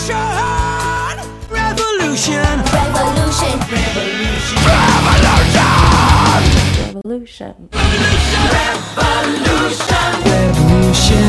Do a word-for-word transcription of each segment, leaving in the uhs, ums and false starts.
Revolution. Revolution. Revolution. Revolution. Revolution.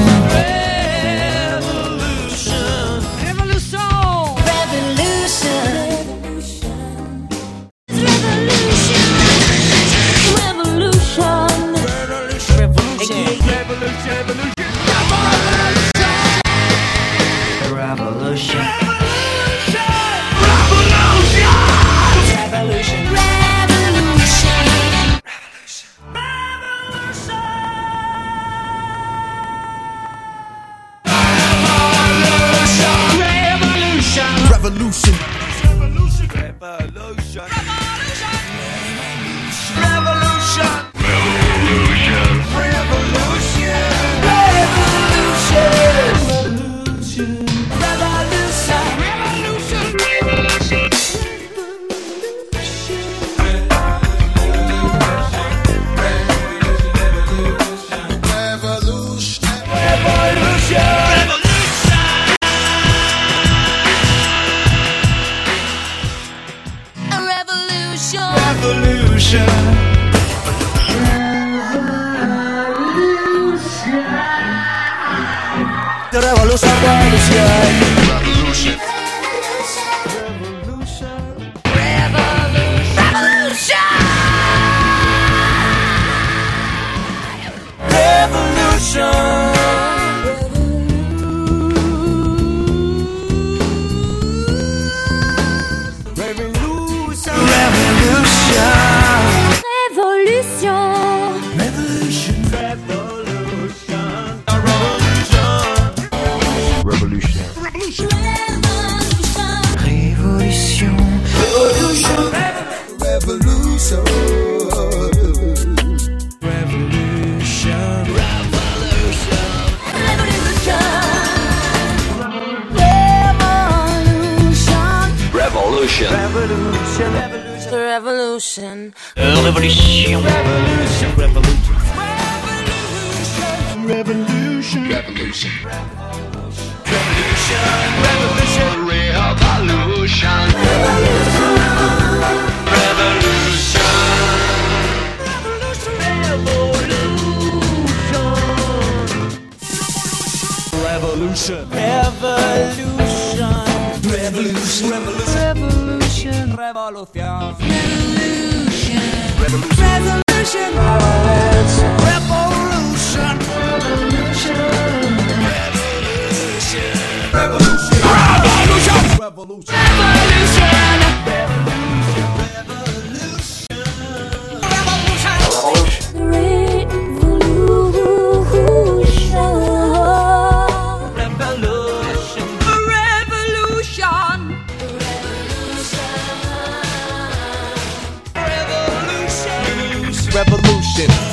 Revolution. Revolution. Revolution. Revolution. Revolution. The revolution, revolution, revolution, revolution, revolution, revolution, revolution, revolution, revolution, révolution, révolution, révolution, Revolution. revolution, The revolution. revolution, revolution, revolution, revolution, revolution, revolution, revolution, revolution, revolution, revolution, revolution, revolution, revolution, revolution, revolution, revolution, revolution, revolution. Revolution.